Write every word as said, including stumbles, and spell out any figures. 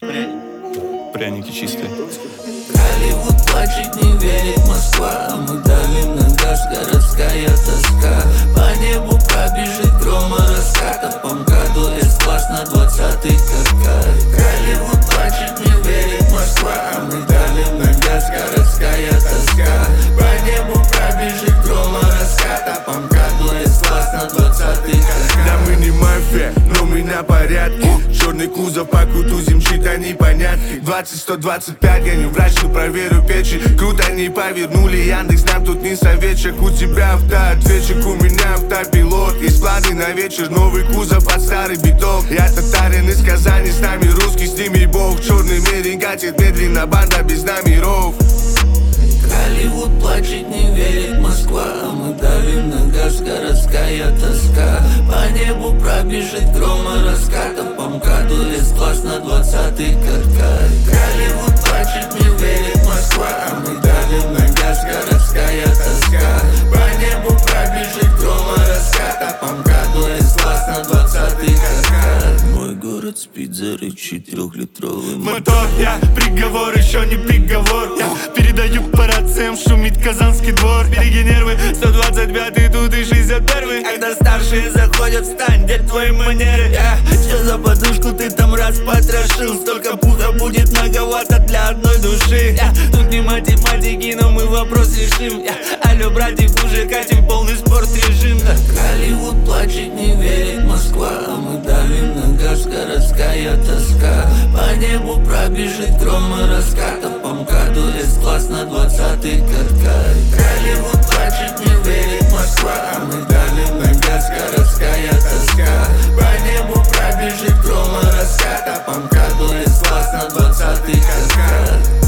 Пряники чистые. Голливуд плачет, не верит Москва, а мы давим на газ, городская тоска. По небу пробежит гром и раскат, по МКАДу С-класс на двадцатый каткар. Голливуд плачет, не верит Москва, а мы давим на газ, городская тоска. По небу пробежит гром и раскат, по МКАДу С-класс на двадцатый каткар. Да мы не мафия, но мы на порядке. Черный кузов по кутузим, чьи-то непонятки. Двадцать сто двадцать пять, я не врач, но проверю печи. Круто не повернули, Яндекс нам тут не советчик. У тебя автоответчик, у меня автопилот. Есть планы на вечер, новый кузов под старый биток. Я татарин из Казани, с нами русский, с ними бог. Черный мир гатит медленно, банда без номеров. Голливуд плачет, не верит Москва, а мы давим на газ, городская тоска. По небу пробежит гром и раскат, по МКАДу С-класс на двадцатый каткар. Голливуд плачет, не верит Москва, а мы давим на газ, городская тоска. По небу пробежит гром и раскат, по МКАДу С-класс на двадцатый каткар. Мой город спит, зарычит трехлитровый Мотор, я приговор, еще не приговор. Я передаю по рациям, шумит Казанский двор. Береги нервы, сто двадцать пятый тут и шестьдесят первый. Когда старшие заходят, встань, где твои манеры? Я, что за подушку ты там раз потрошил? Столько пуха будет многовато для одной души. Я, тут не математики, но мы вопрос решим. Я, алло, братик, уже катим полный спорт режим. Да. Голливуд плачет, не верит Москва, а мы давим на газ, городская тоска. По небу пробежит гром и раскат, по МКАДу С-класс на двадцатый каткар. Голливуд плачет, не верит Москва, а мы давим на газ, городская тоска. По небу пробежит гром и раскат, по МКАДу С-класс на двадцатый каткар.